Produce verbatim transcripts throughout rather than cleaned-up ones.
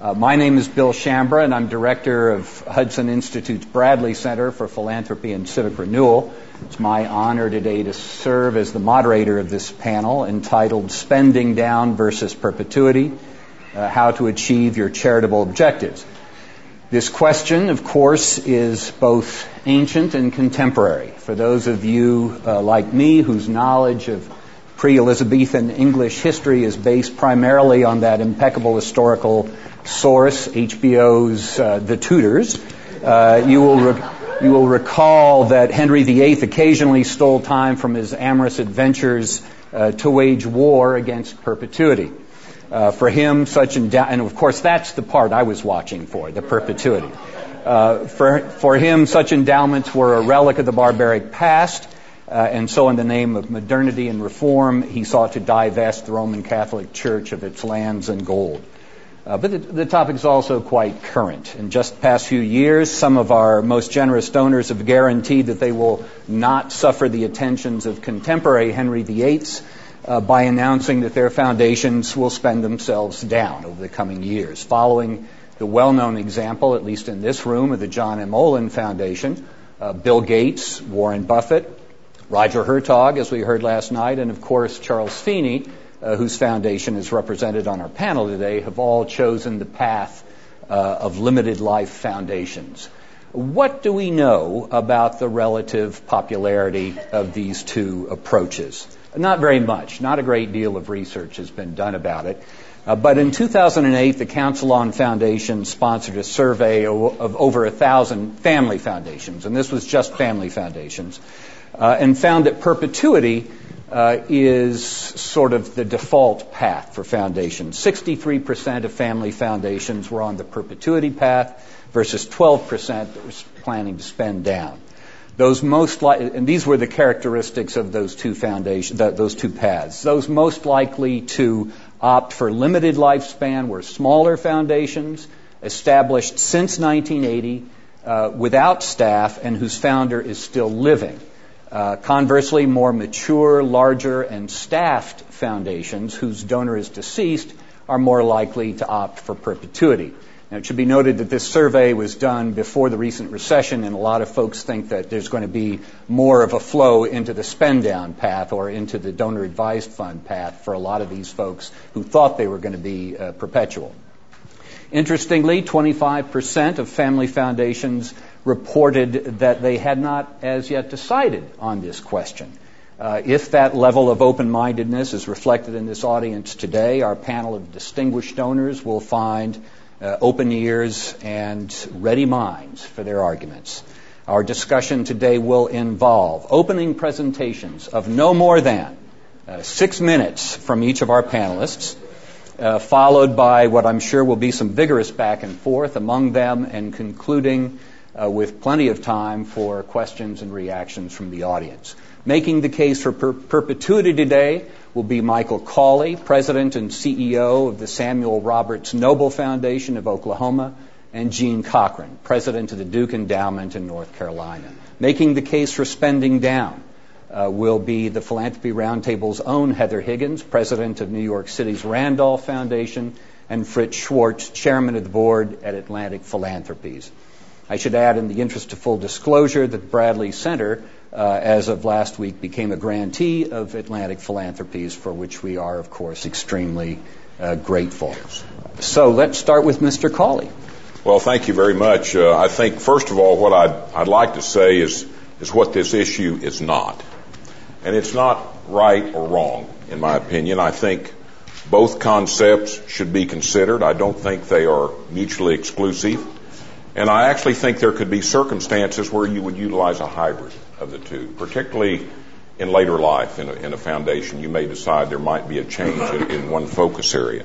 Uh, my name is Bill Shambra, and I'm director of Hudson Institute's Bradley Center for Philanthropy and Civic Renewal. It's my honor today to serve as the moderator of this panel entitled Spending Down versus Perpetuity, uh, How to Achieve Your Charitable Objectives. This question, of course, is both ancient and contemporary. For those of you uh, like me whose knowledge of pre-Elizabethan English history is based primarily on that impeccable historical source, H B O's uh, The Tudors, uh, you will re- you will recall that Henry the Eighth occasionally stole time from his amorous adventures uh, to wage war against perpetuity. Uh, for him, such endow- and of course that's the part I was watching for, the perpetuity. Uh, for for him, such endowments were a relic of the barbaric past. Uh, and so in the name of modernity and reform, he sought to divest the Roman Catholic Church of its lands and gold. Uh, but the, the topic is also quite current. In just the past few years, some of our most generous donors have guaranteed that they will not suffer the attentions of contemporary Henry the Eighths uh, by announcing that their foundations will spend themselves down over the coming years, following the well-known example, at least in this room, of the John M. Olin Foundation, uh, Bill Gates, Warren Buffett, Roger Hertog, as we heard last night, and of course Charles Feeney, uh, whose foundation is represented on our panel today, have all chosen the path uh, of limited life foundations. What do we know about the relative popularity of these two approaches? Not very much. Not a great deal of research has been done about it. Uh, but in two thousand eight, the Council on Foundations sponsored a survey of, of over a thousand family foundations, and this was just family foundations. Uh, and found that perpetuity uh, is sort of the default path for foundations. sixty-three percent of family foundations were on the perpetuity path versus twelve percent that was planning to spend down. Those most li- and these were the characteristics of those two foundations, th- those two paths. Those most likely to opt for limited lifespan were smaller foundations established since nineteen eighty uh, without staff and whose founder is still living. Uh, conversely, more mature, larger, and staffed foundations whose donor is deceased are more likely to opt for perpetuity. Now, it should be noted that this survey was done before the recent recession, and a lot of folks think that there's going to be more of a flow into the spend-down path or into the donor-advised fund path for a lot of these folks who thought they were going to be uh, perpetual. Interestingly, twenty-five percent of family foundations reported that they had not as yet decided on this question. Uh, if that level of open-mindedness is reflected in this audience today, our panel of distinguished donors will find uh, open ears and ready minds for their arguments. Our discussion today will involve opening presentations of no more than uh, six minutes from each of our panelists, uh, followed by what I'm sure will be some vigorous back and forth among them, and concluding Uh, with plenty of time for questions and reactions from the audience. Making the case for per- perpetuity today will be Michael Cawley, President and C E O of the Samuel Roberts Noble Foundation of Oklahoma, and Gene Cochran, President of the Duke Endowment in North Carolina. Making the case for spending down uh, will be the Philanthropy Roundtable's own Heather Higgins, President of New York City's Randolph Foundation, and Fritz Schwartz, Chairman of the Board at Atlantic Philanthropies. I should add, in the interest of full disclosure, that Bradley Center, uh, as of last week, became a grantee of Atlantic Philanthropies, for which we are, of course, extremely uh, grateful. So let's start with Mister Cawley. Well, thank you very much. Uh, I think, first of all, what I'd, I'd like to say is, is what this issue is not. And it's not right or wrong, in my opinion. I think both concepts should be considered. I don't think they are mutually exclusive. And I actually think there could be circumstances where you would utilize a hybrid of the two, particularly in later life in a, in a foundation. You may decide there might be a change in, in one focus area.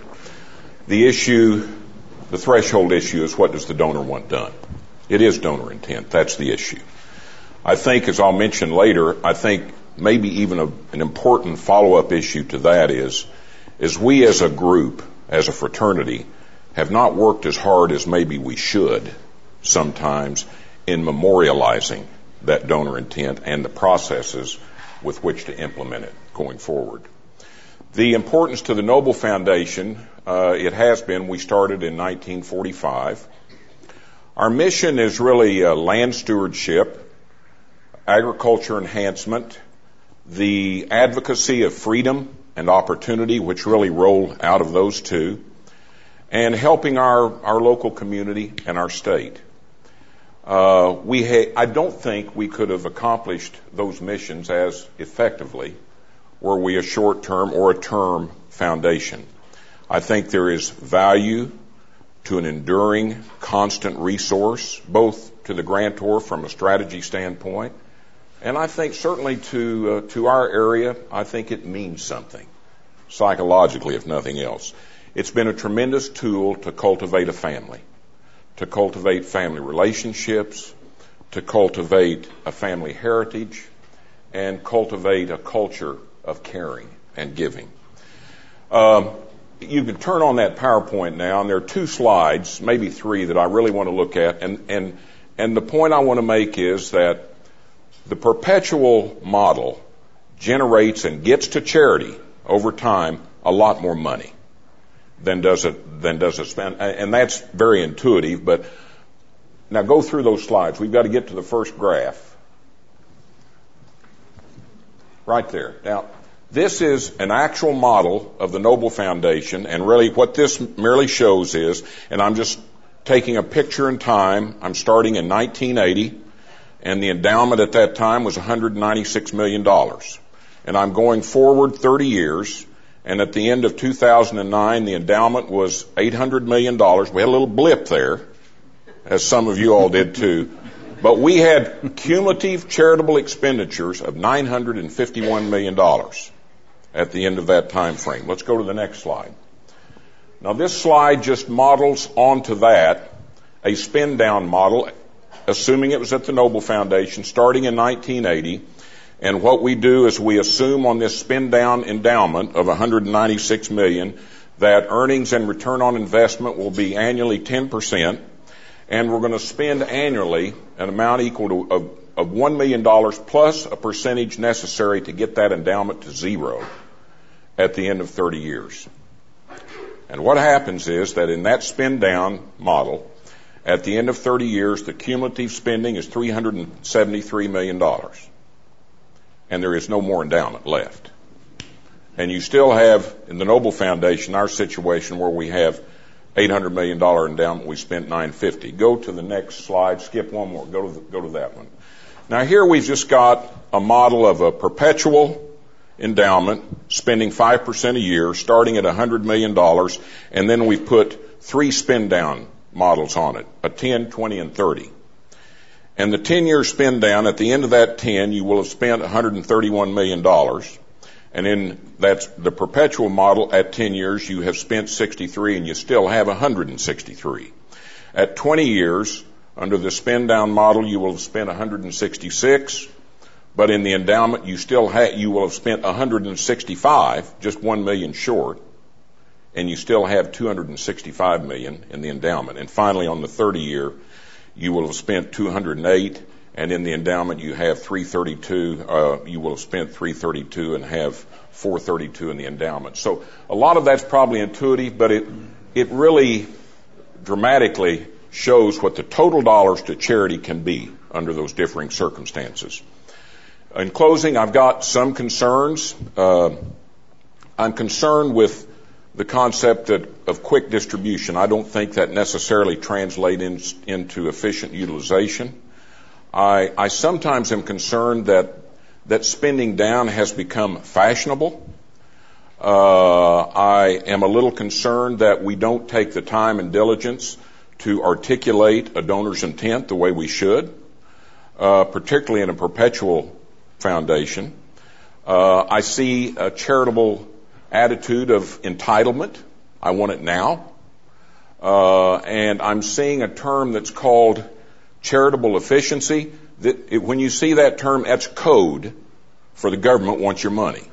The issue, the threshold issue is, what does the donor want done? It is donor intent. That's the issue. I think, as I'll mention later, I think maybe even a, an important follow-up issue to that is, is we as a group, as a fraternity, have not worked as hard as maybe we should sometimes in memorializing that donor intent and the processes with which to implement it going forward. The importance to the Noble Foundation Uh, it has been. We started in nineteen forty-five. Our mission is really uh, land stewardship, agriculture enhancement, the advocacy of freedom and opportunity, which really roll out of those two, and helping our, our local community and our state. Uh, we ha- I don't think we could have accomplished those missions as effectively were we a short-term or a term foundation. I think there is value to an enduring, constant resource, both to the grantor from a strategy standpoint, and I think certainly to uh, to our area, I think it means something, psychologically, if nothing else. It's been a tremendous tool to cultivate a family, to cultivate family relationships, to cultivate a family heritage, and cultivate a culture of caring and giving. Um, you can turn on that PowerPoint now, and there are two slides, maybe three, that I really want to look at. And, and, and the point I want to make is that the perpetual model generates and gets to charity over time a lot more money than does it, than does it spend. And that's very intuitive, but now go through those slides. We've got to get to the first graph. Right there. Now, this is an actual model of the Noble Foundation, and really what this merely shows is, and I'm just taking a picture in time, I'm starting in nineteen eighty, and the endowment at that time was one hundred ninety-six million dollars. And I'm going forward thirty years, and at the end of two thousand nine, the endowment was eight hundred million dollars. We had a little blip there, as some of you all did too. But we had cumulative charitable expenditures of nine hundred fifty-one million dollars at the end of that time frame. Let's go to the next slide. Now, this slide just models onto that a spin-down model, assuming it was at the Noble Foundation, starting in nineteen eighty. And what we do is we assume on this spin-down endowment of one hundred ninety-six million dollars that earnings and return on investment will be annually ten percent, and we're going to spend annually an amount equal to of, of one million dollars plus a percentage necessary to get that endowment to zero at the end of thirty years. And what happens is that in that spin-down model, at the end of thirty years, the cumulative spending is three hundred seventy-three million dollars. And there is no more endowment left. And you still have, in the Noble Foundation, our situation where we have eight hundred million dollars endowment, we spent nine hundred fifty. Go to the next slide. Skip one more. Go to the, go to that one. Now here we've just got a model of a perpetual endowment spending five percent a year, starting at one hundred million dollars, and then we've put three spin-down models on it, a ten, twenty, and thirty. And the ten-year spin-down, at the end of that ten, you will have spent one hundred thirty-one million dollars. And in that's the perpetual model, at ten years, you have spent sixty-three, and you still have one hundred sixty-three. At twenty years, under the spin-down model, you will have spent one hundred sixty-six, but in the endowment, you still ha- you will have spent one hundred sixty-five, just one million short, and you still have two hundred sixty-five million in the endowment. And finally, on the thirty year, you will have spent two hundred eight, and in the endowment, you have three thirty-two. Uh, you will have spent three thirty-two and have four thirty-two in the endowment. So a lot of that's probably intuitive, but it it really dramatically shows what the total dollars to charity can be under those differing circumstances. In closing, I've got some concerns. Uh, I'm concerned with the concept that, of quick distribution. I don't think that necessarily translates in, into efficient utilization. I, I sometimes am concerned that that spending down has become fashionable. Uh, I am a little concerned that we don't take the time and diligence to articulate a donor's intent the way we should, uh, particularly in a perpetual foundation. Uh, I see a charitable attitude of entitlement. I want it now. Uh, and I'm seeing a term that's called charitable efficiency. That it, when you see that term, that's code for the government wants your money.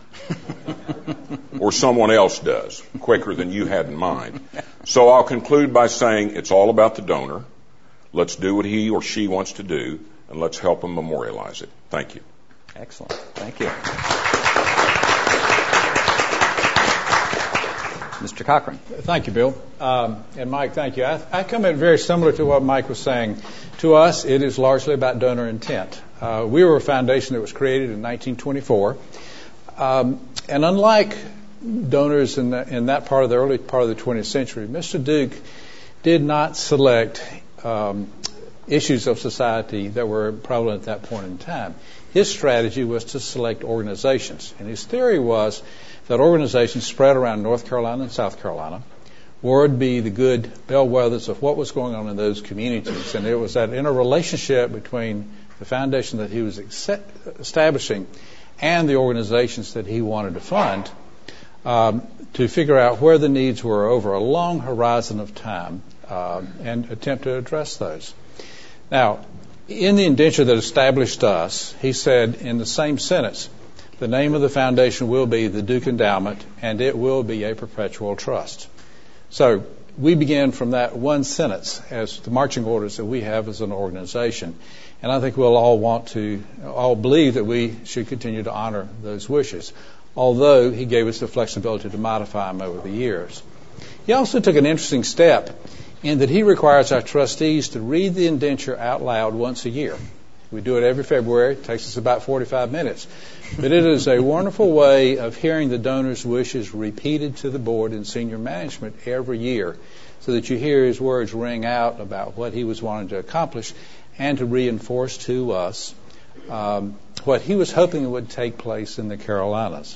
Or someone else does, quicker than you had in mind. So I'll conclude by saying it's all about the donor. Let's do what he or she wants to do, and let's help them memorialize it. Thank you. Excellent. Thank you. Mister Cochran. Thank you, Bill. Um, and Mike, thank you. I, I come in very similar to what Mike was saying. To us, it is largely about donor intent. Uh, we were a foundation that was created in nineteen twenty-four. Um, and unlike donors in, the, in that part of the early part of the twentieth century, Mister Duke did not select um, issues of society that were prevalent at that point in time. His strategy was to select organizations. And his theory was that organizations spread around North Carolina and South Carolina would be the good bellwethers of what was going on in those communities. And it was that interrelationship between the foundation that he was establishing and the organizations that he wanted to fund um, to figure out where the needs were over a long horizon of time uh, and attempt to address those. Now, in the indenture that established us, he said in the same sentence, the name of the foundation will be the Duke Endowment, and it will be a perpetual trust. So we began from that one sentence as the marching orders that we have as an organization. And I think we'll all want to, all believe that we should continue to honor those wishes, although he gave us the flexibility to modify them over the years. He also took an interesting step in that he requires our trustees to read the indenture out loud once a year. We do it every February. It takes us about forty-five minutes. But it is a wonderful way of hearing the donor's wishes repeated to the board and senior management every year so that you hear his words ring out about what he was wanting to accomplish and to reinforce to us um, what he was hoping would take place in the Carolinas.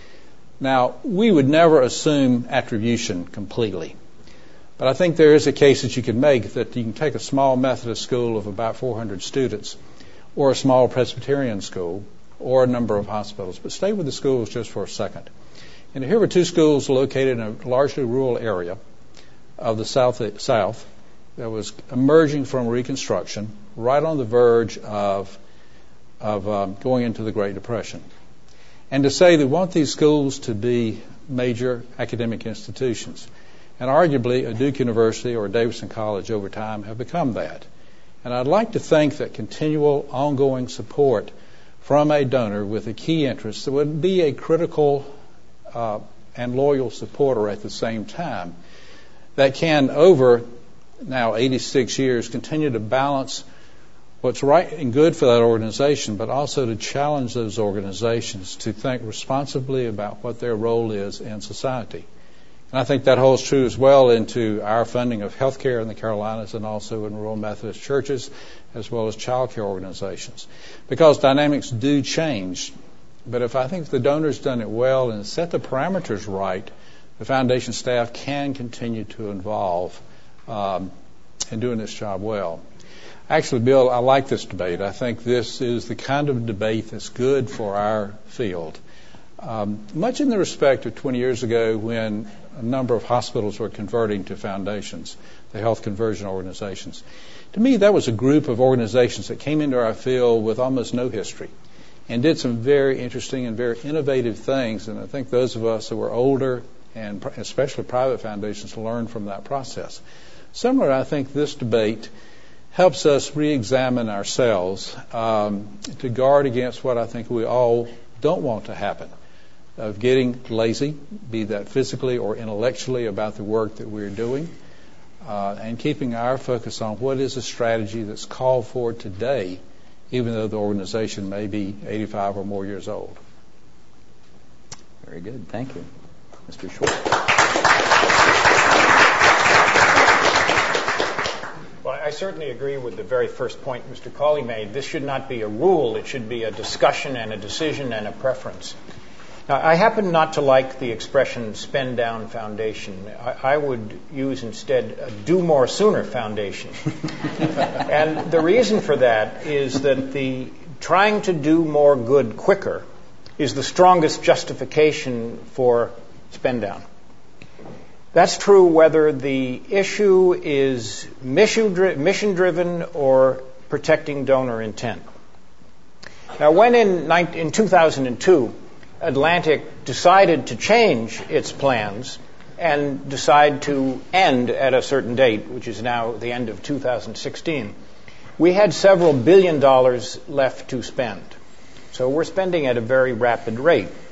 Now, we would never assume attribution completely. But I think there is a case that you can make that you can take a small Methodist school of about four hundred students or a small Presbyterian school or a number of hospitals. But stay with the schools just for a second. And here were two schools located in a largely rural area of the South, South that was emerging from Reconstruction, right on the verge of, of um, going into the Great Depression. And to say they want these schools to be major academic institutions. And arguably, a Duke University or a Davidson College over time have become that. And I'd like to think that continual, ongoing support from a donor with a key interest that would be a critical uh, and loyal supporter at the same time that can, over now eighty-six years, continue to balance what's right and good for that organization, but also to challenge those organizations to think responsibly about what their role is in society. And I think that holds true as well into our funding of health care in the Carolinas and also in rural Methodist churches, as well as child care organizations. Because dynamics do change. But if I think the donor's done it well and set the parameters right, the foundation staff can continue to involve um, in doing this job well. Actually, Bill, I like this debate. I think this is the kind of debate that's good for our field. Um, much in the respect of twenty years ago when a number of hospitals were converting to foundations, the health conversion organizations. To me, that was a group of organizations that came into our field with almost no history and did some very interesting and very innovative things. And I think those of us that were older, and especially private foundations, learned from that process. Similar, I think this debate helps us re-examine ourselves um, to guard against what I think we all don't want to happen, of getting lazy, be that physically or intellectually, about the work that we're doing, uh, and keeping our focus on what is a strategy that's called for today, even though the organization may be eighty-five or more years old. Very good. Thank you. Mister Schwartz. Well, I certainly agree with the very first point Mister Cawley made. This should not be a rule. It should be a discussion and a decision and a preference. Now, I happen not to like the expression spend down foundation. I, I would use instead a do more sooner foundation. And the reason for that is that the trying to do more good quicker is the strongest justification for spend down. That's true whether the issue is mission driven or protecting donor intent. Now, when in, in two thousand two, Atlantic decided to change its plans and decide to end at a certain date, which is now the end of two thousand sixteen, we had several billion dollars left to spend. So we're spending at a very rapid rate.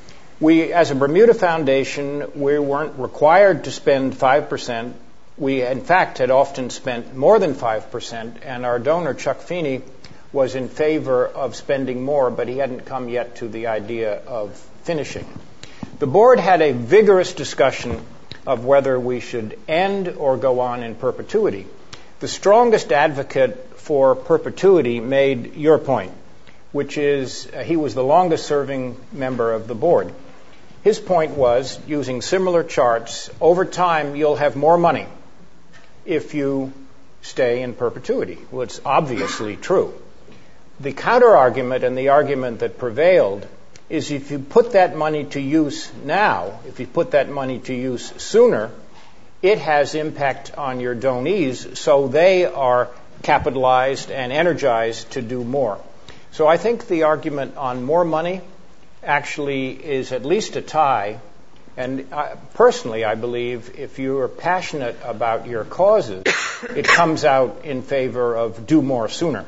We, as a Bermuda Foundation, we weren't required to spend five percent. We, in fact, had often spent more than five percent, and our donor, Chuck Feeney, was in favor of spending more, but he hadn't come yet to the idea of finishing. The board had a vigorous discussion of whether we should end or go on in perpetuity. The strongest advocate for perpetuity made your point, which is uh, he was the longest serving member of the board. His point was, using similar charts, over time you'll have more money if you stay in perpetuity. Well, it's obviously true. The counter-argument and the argument that prevailed is if you put that money to use now, if you put that money to use sooner, it has impact on your donees, so they are capitalized and energized to do more. So I think the argument on more money actually is at least a tie. And I, personally, I believe if you are passionate about your causes, it comes out in favor of do more sooner.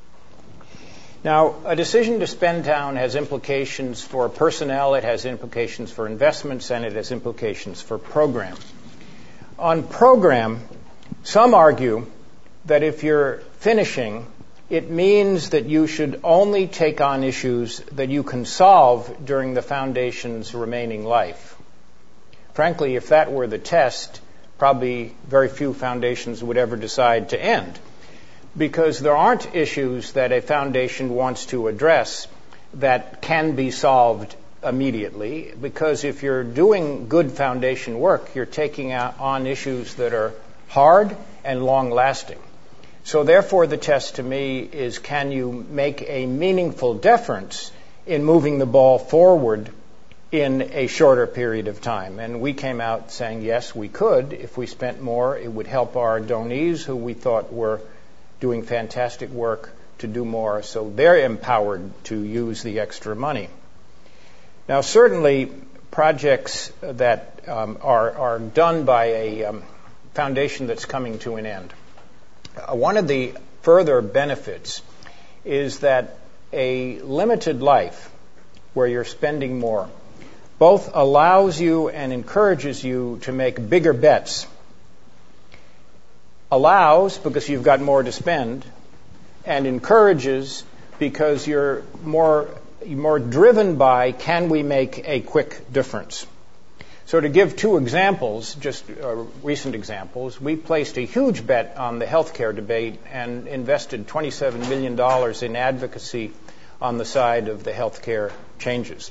Now, a decision to spend down has implications for personnel, it has implications for investments, and it has implications for program. On program, some argue that if you're finishing, it means that you should only take on issues that you can solve during the foundation's remaining life. Frankly, if that were the test, probably very few foundations would ever decide to end, because there aren't issues that a foundation wants to address that can be solved immediately, because if you're doing good foundation work, you're taking on issues that are hard and long-lasting. So therefore, the test to me is, can you make a meaningful difference in moving the ball forward in a shorter period of time? And we came out saying, yes, we could. If we spent more, it would help our donees, who we thought were doing fantastic work, to do more, so they're empowered to use the extra money. Now, certainly, projects that um, are, are done by a um, foundation that's coming to an end. Uh, one of the further benefits is that a limited life, where you're spending more, both allows you and encourages you to make bigger bets. Allows because you've got more to spend, and encourages because you're more more driven by, can we make a quick difference? So to give two examples, just uh, recent examples, we placed a huge bet on the healthcare debate and invested twenty-seven million dollars in advocacy on the side of the healthcare changes.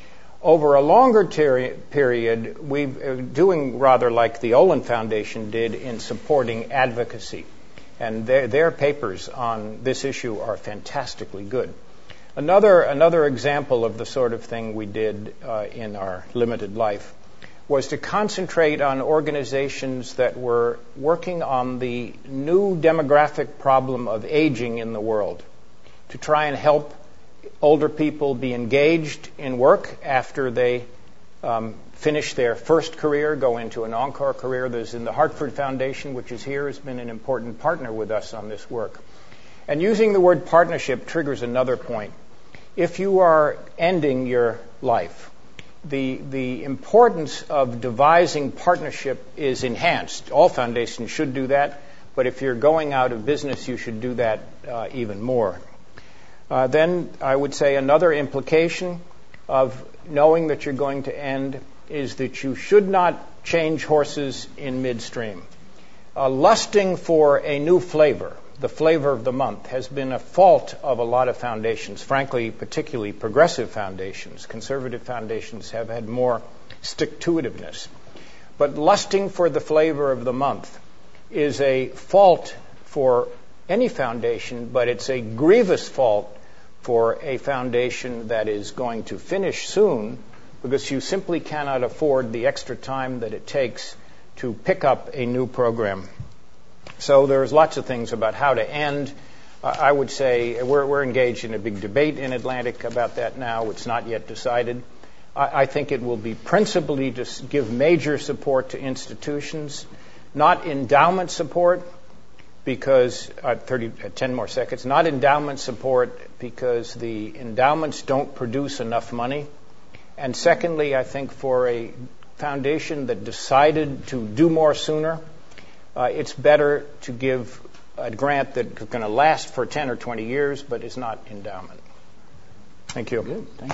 Over a longer ter- period, we're doing rather like the Olin Foundation did in supporting advocacy. And their, their papers on this issue are fantastically good. Another, another example of the sort of thing we did uh, in our limited life was to concentrate on organizations that were working on the new demographic problem of aging in the world, to try and help older people be engaged in work after they um, finish their first career, go into an encore career. There's in the Hartford Foundation, which is here, has been an important partner with us on this work. And using the word partnership triggers another point. If you are ending your life, the, the importance of devising partnership is enhanced. All foundations should do that, but if you're going out of business, you should do that uh, even more. Uh, then I would say another implication of knowing that you're going to end is that you should not change horses in midstream. Uh, lusting for a new flavor, the flavor of the month, has been a fault of a lot of foundations, frankly, particularly progressive foundations. Conservative foundations have had more stick-to-itiveness. But lusting for the flavor of the month is a fault for any foundation, but it's a grievous fault for a foundation that is going to finish soon, because you simply cannot afford the extra time that it takes to pick up a new program. So there's lots of things about how to end. Uh, I would say we're, we're engaged in a big debate in Atlantic about that now. It's not yet decided. I, I think it will be principally to give major support to institutions, not endowment support, because uh, thirty, uh, ten more seconds, not endowment support because the endowments don't produce enough money. And secondly, I think for a foundation that decided to do more sooner, uh, it's better to give a grant that's going to last for ten or twenty years, but is not endowment. Thank you. Good. Thank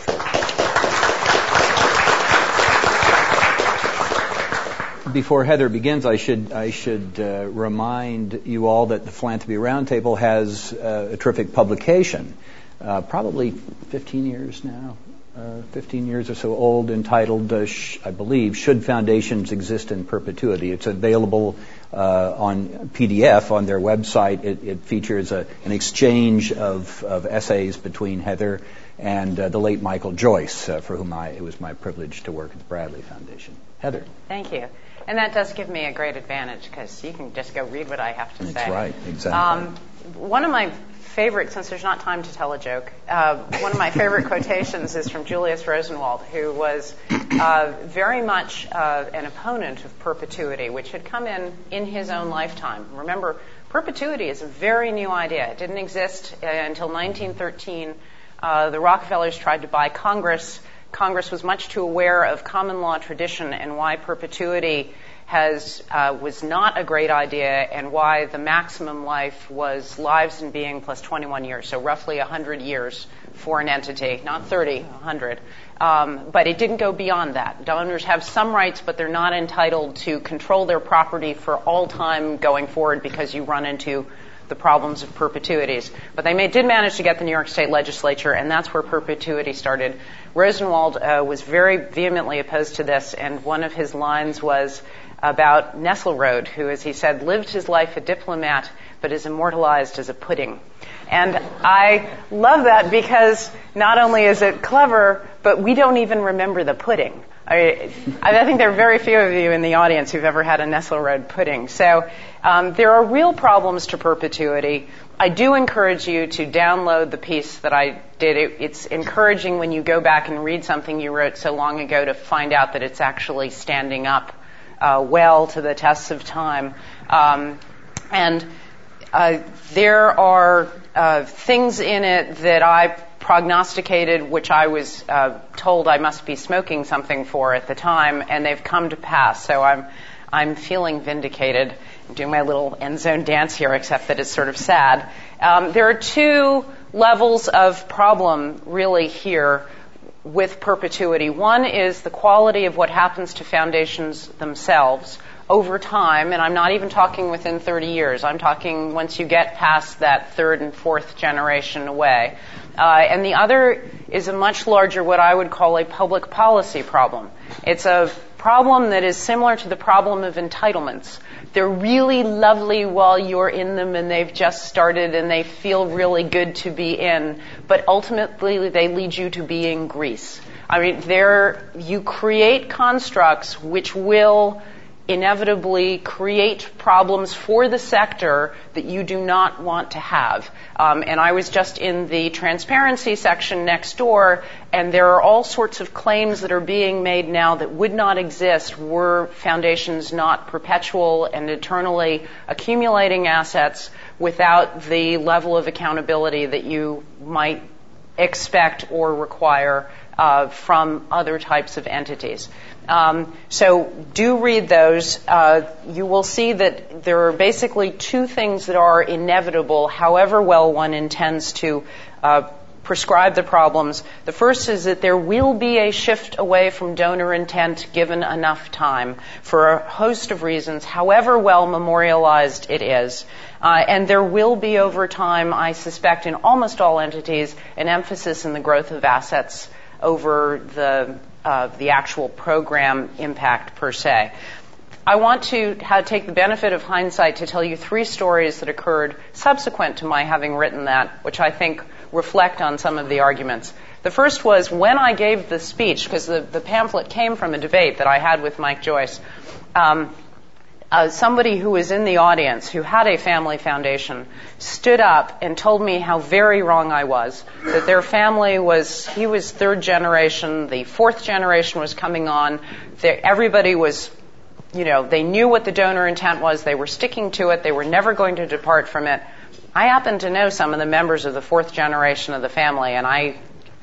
you. Before Heather begins, I should I should uh, remind you all that the Philanthropy Roundtable has uh, a terrific publication, uh, probably fifteen years now, uh, fifteen years or so old, entitled, uh, sh- I believe, Should Foundations Exist in Perpetuity? It's available uh, on P D F on their website. It, it features a, an exchange of, of essays between Heather and uh, the late Michael Joyce, uh, for whom I, it was my privilege to work at the Bradley Foundation. Heather. Thank you. And that does give me a great advantage because you can just go read what I have to That's say. That's right, exactly. Um, one of my favorite, since there's not time to tell a joke, uh, one of my favorite quotations is from Julius Rosenwald, who was uh, very much uh, an opponent of perpetuity, which had come in in his own lifetime. Remember, perpetuity is a very new idea. It didn't exist uh, until nineteen thirteen. Uh, the Rockefellers tried to buy Congress. Congress was much too aware of common law tradition and why perpetuity has uh, was not a great idea, and why the maximum life was lives and being plus twenty-one years, so roughly one hundred years for an entity, not thirty, one hundred. Um, but it didn't go beyond that. Donors have some rights, but they're not entitled to control their property for all time going forward because you run into the problems of perpetuities. But they may, did manage to get the New York State Legislature, and that's where perpetuity started. Rosenwald uh, was very vehemently opposed to this, and one of his lines was about Nesselrode, who, as he said, lived his life a diplomat, but is immortalized as a pudding. And I love that because not only is it clever, but we don't even remember the pudding. I, I think there are very few of you in the audience who've ever had a Nesselrode pudding. So um, there are real problems to perpetuity. I do encourage you to download the piece that I did. It, it's encouraging when you go back and read something you wrote so long ago to find out that it's actually standing up uh, well to the tests of time. Um, and uh, there are uh, things in it that I prognosticated, which I was uh, told I must be smoking something for at the time, and they've come to pass. So I'm I'm feeling vindicated. I'm doing my little end zone dance here, except that it's sort of sad. Um, there are two levels of problem really here with perpetuity. One is the quality of what happens to foundations themselves over time, and I'm not even talking within thirty years. I'm talking once you get past that third and fourth generation away. Uh, and the other is a much larger, what I would call a public policy problem. It's a problem that is similar to the problem of entitlements. They're really lovely while you're in them and they've just started and they feel really good to be in, but ultimately they lead you to being grease. I mean, they're, you create constructs which will inevitably create problems for the sector that you do not want to have. Um, and I was just in the transparency section next door, and there are all sorts of claims that are being made now that would not exist were foundations not perpetual and eternally accumulating assets without the level of accountability that you might expect or require uh, from other types of entities. Um, so do read those. Uh, you will see that there are basically two things that are inevitable, however well one intends to uh, prescribe the problems. The first is that there will be a shift away from donor intent given enough time for a host of reasons, however well memorialized it is. Uh, and there will be over time, I suspect, in almost all entities, an emphasis in the growth of assets over the Uh, the actual program impact per se. I want to how, take the benefit of hindsight to tell you three stories that occurred subsequent to my having written that, which I think reflect on some of the arguments. The first was when I gave the speech, because the, the pamphlet came from a debate that I had with Mike Joyce. Um, Uh, somebody who was in the audience who had a family foundation stood up and told me how very wrong I was, that their family was, he was third generation, the fourth generation was coming on, everybody was, you know, they knew what the donor intent was, they were sticking to it, they were never going to depart from it. I happen to know some of the members of the fourth generation of the family, and I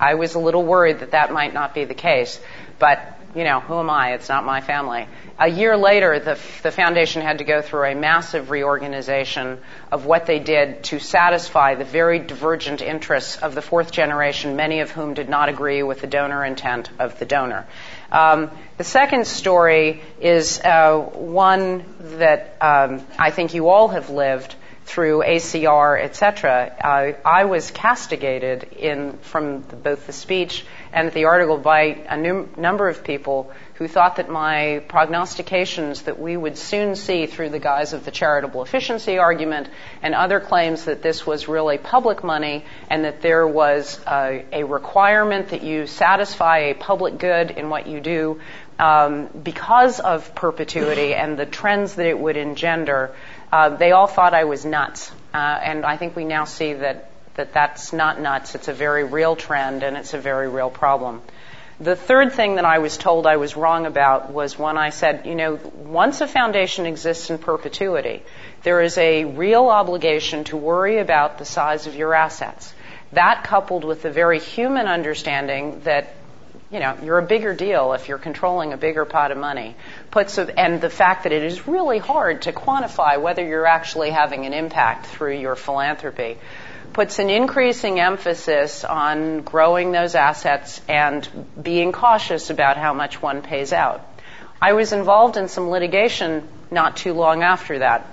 I was a little worried that that might not be the case, but you know, who am I? It's not my family. A year later, the, the foundation had to go through a massive reorganization of what they did to satisfy the very divergent interests of the fourth generation, many of whom did not agree with the donor intent of the donor. Um, the second story is uh, one that um, I think you all have lived through A C R, et cetera. Uh, I was castigated in from the, both the speech and the article by a num- number of people who thought that my prognostications that we would soon see through the guise of the charitable efficiency argument and other claims that this was really public money and that there was uh, a requirement that you satisfy a public good in what you do um, because of perpetuity and the trends that it would engender. Uh, they all thought I was nuts, uh, and I think we now see that, that that's not nuts. It's a very real trend, and it's a very real problem. The third thing that I was told I was wrong about was when I said, you know, once a foundation exists in perpetuity, there is a real obligation to worry about the size of your assets. That, coupled with the very human understanding that you know, you're a bigger deal if you're controlling a bigger pot of money, puts a, and the fact that it is really hard to quantify whether you're actually having an impact through your philanthropy, puts an increasing emphasis on growing those assets and being cautious about how much one pays out. I was involved in some litigation not too long after that,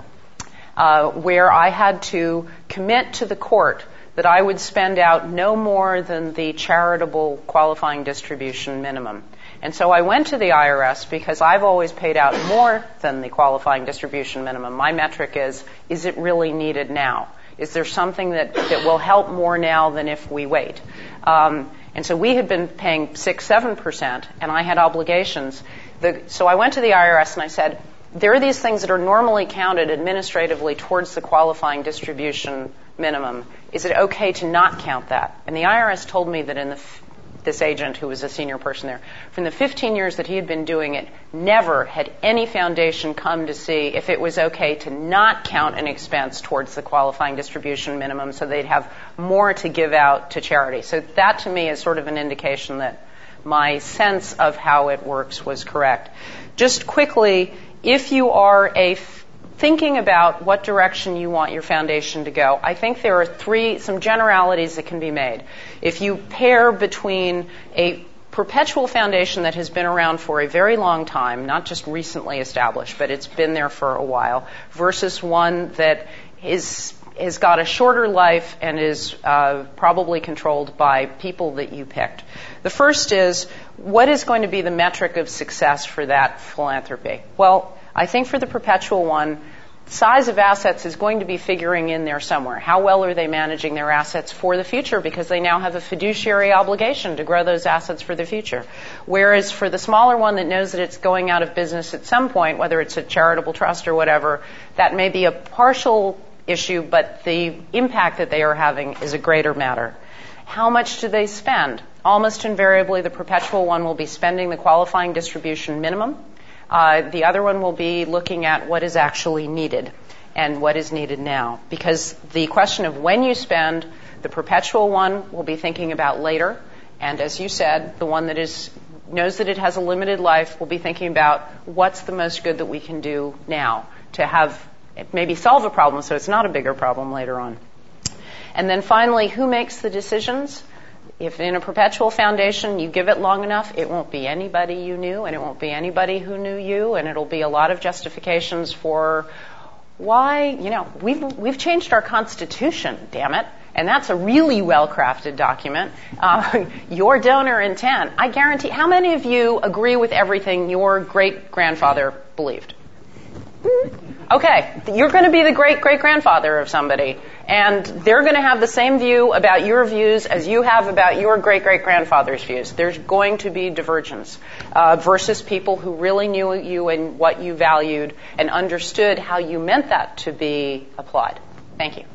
uh, where I had to commit to the court that I would spend out no more than the charitable qualifying distribution minimum. And so I went to the I R S because I've always paid out more than the qualifying distribution minimum. My metric is, is it really needed now? Is there something that, that will help more now than if we wait? Um, and so we had been paying six, seven percent, and I had obligations. The, so I went to the I R S and I said, there are these things that are normally counted administratively towards the qualifying distribution minimum. Is it okay to not count that? And the I R S told me that in the f- this agent, who was a senior person there, from the fifteen years that he had been doing it, never had any foundation come to see if it was okay to not count an expense towards the qualifying distribution minimum so they'd have more to give out to charity. So that to me is sort of an indication that my sense of how it works was correct. Just quickly, if you are a f- thinking about what direction you want your foundation to go, I think there are three, some generalities that can be made. If you pair between a perpetual foundation that has been around for a very long time, not just recently established, but it's been there for a while, versus one that is has got a shorter life and is uh, probably controlled by people that you picked. The first is, what is going to be the metric of success for that philanthropy? Well, I think for the perpetual one, size of assets is going to be figuring in there somewhere. How well are they managing their assets for the future? Because they now have a fiduciary obligation to grow those assets for the future. Whereas for the smaller one that knows that it's going out of business at some point, whether it's a charitable trust or whatever, that may be a partial issue, but the impact that they are having is a greater matter. How much do they spend? Almost invariably, the perpetual one will be spending the qualifying distribution minimum. Uh, the other one will be looking at what is actually needed and what is needed now. Because the question of when you spend, the perpetual one will be thinking about later. And as you said, the one that is knows that it has a limited life will be thinking about what's the most good that we can do now to have maybe solve a problem so it's not a bigger problem later on. And then finally, who makes the decisions? If in a perpetual foundation you give it long enough, it won't be anybody you knew, and it won't be anybody who knew you, and it'll be a lot of justifications for why, you know, we've we've changed our Constitution, damn it, and that's a really well-crafted document. Uh, your donor intent, I guarantee, how many of you agree with everything your great-grandfather believed? Okay, you're going to be the great-great-grandfather of somebody, and they're going to have the same view about your views as you have about your great-great-grandfather's views. There's going to be divergence uh, versus people who really knew you and what you valued and understood how you meant that to be applied. Thank you.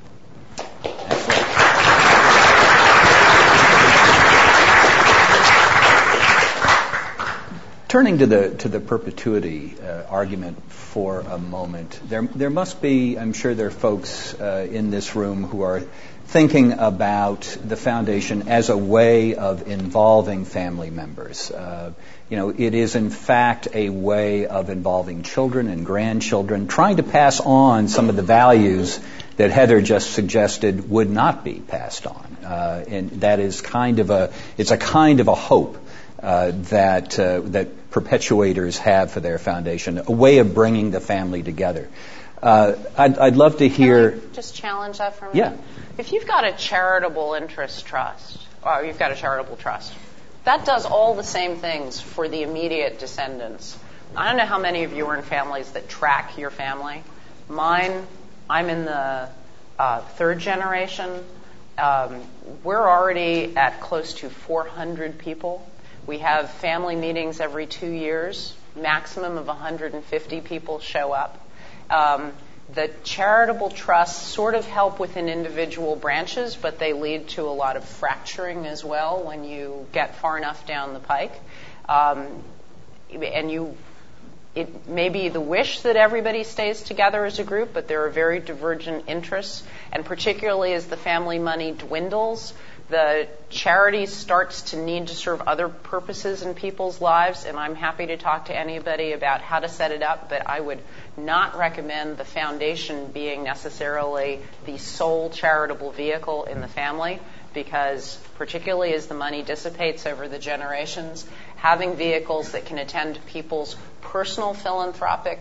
turning to the to the perpetuity uh, argument for a moment, there there must be, I'm sure there are folks uh, in this room who are thinking about the foundation as a way of involving family members. Uh, you know, it is in fact a way of involving children and grandchildren, trying to pass on some of the values that Heather just suggested would not be passed on. Uh, and that is kind of a, it's a kind of a hope uh, that uh, that perpetuators have for their foundation, a way of bringing the family together. Uh, I'd, I'd love to hear. Can I just challenge that for a minute? Yeah. If you've got a charitable interest trust, or you've got a charitable trust, that does all the same things for the immediate descendants. I don't know how many of you are in families that track your family. Mine, I'm in the uh, third generation. Um, we're already at close to four hundred people. We have family meetings every two years. Maximum of one hundred fifty people show up. Um, the charitable trusts sort of help within individual branches, but they lead to a lot of fracturing as well when you get far enough down the pike. Um, and you, it may be the wish that everybody stays together as a group, but there are very divergent interests. And particularly as the family money dwindles, the charity starts to need to serve other purposes in people's lives, and I'm happy to talk to anybody about how to set it up, but I would not recommend the foundation being necessarily the sole charitable vehicle in the family, because particularly as the money dissipates over the generations, having vehicles that can attend to people's personal philanthropic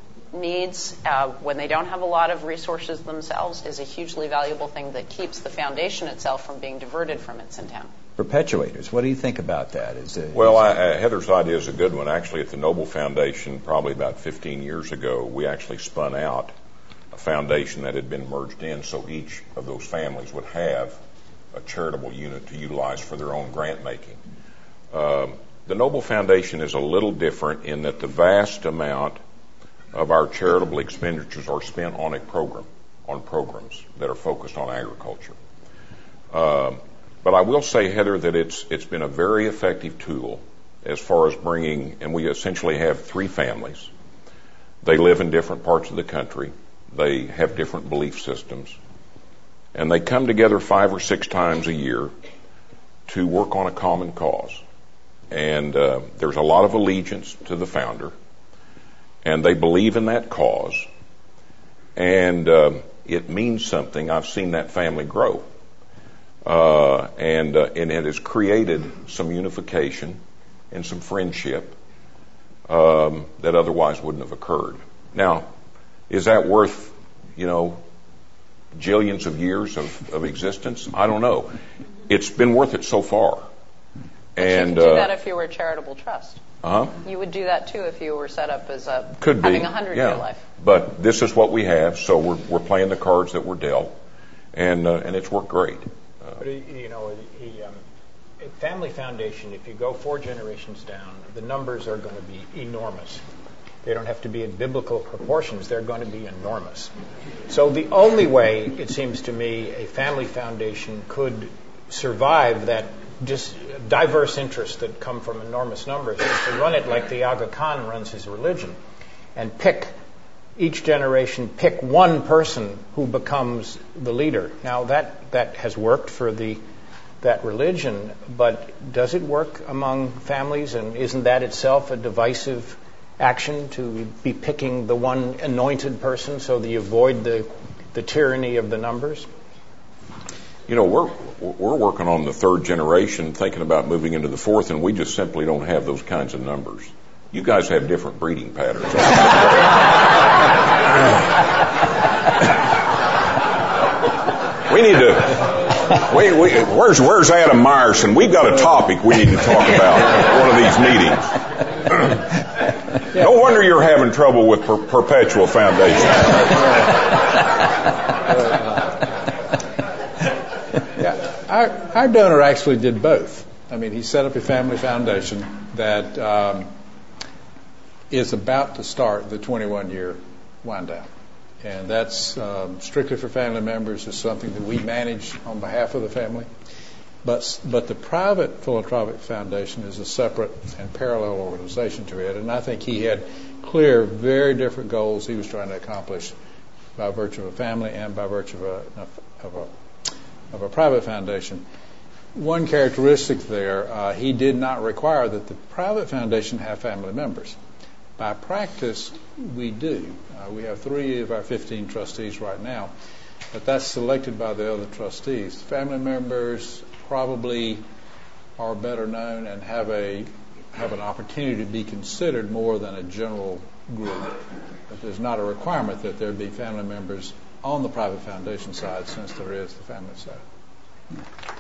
needs uh, when they don't have a lot of resources themselves is a hugely valuable thing that keeps the foundation itself from being diverted from its intent. Perpetuators, what do you think about that? Is it, well, I, uh, Heather's idea is a good one. Actually, at the Noble Foundation, probably about fifteen years ago, we actually spun out a foundation that had been merged in, so each of those families would have a charitable unit to utilize for their own grant making. Um, the Noble Foundation is a little different in that the vast amount of our charitable expenditures are spent on a program, on programs that are focused on agriculture. Um, but I will say, Heather, that it's it's been a very effective tool as far as bringing, and we essentially have three families. They live in different parts of the country. They have different belief systems. And they come together five or six times a year to work on a common cause. And uh, there's a lot of allegiance to the founder. And they believe in that cause, and uh, it means something. I've seen that family grow, uh, and uh, and it has created some unification and some friendship um, that otherwise wouldn't have occurred. Now, is that worth, you know, jillions of years of, of existence? I don't know. It's been worth it so far. But and you could do uh, that if you were a charitable trust. Uh-huh. You would do that too if you were set up as a Could having be, a hundred yeah. year life. But this is what we have, so we're we're playing the cards that were dealt, and uh, and it's worked great. Uh, but you know, a, um, a family foundation, if you go four generations down, the numbers are going to be enormous. They don't have to be in biblical proportions; they're going to be enormous. So the only way, it seems to me, a family foundation could survive that just diverse interests that come from enormous numbers is to run it like the Aga Khan runs his religion, and pick each generation, pick one person who becomes the leader. Now that that has worked for the that religion, but does it work among families? And isn't that itself a divisive action to be picking the one anointed person so that you avoid the the tyranny of the numbers? You know, we're we're working on the third generation, thinking about moving into the fourth, and we just simply don't have those kinds of numbers. You guys have different breeding patterns. we need to. We, we, where's where's Adam Myerson? We've got a topic we need to talk about at one of these meetings. No wonder you're having trouble with per- perpetual foundations. Our, our donor actually did both. I mean, he set up a family foundation that um, is about to start the twenty-one year wind down. And that's um, strictly for family members. It's something that we manage on behalf of the family. But but the private philanthropic foundation is a separate and parallel organization to it, and I think he had clear, very different goals he was trying to accomplish by virtue of a family and by virtue of a of a of a private foundation. One characteristic there, uh, he did not require that the private foundation have family members. By practice, we do. Uh, we have three of our fifteen trustees right now, but that's selected by the other trustees. Family members probably are better known and have a have an opportunity to be considered more than a general group. But there's not a requirement that there be family members on the private foundation side, since there is the family side.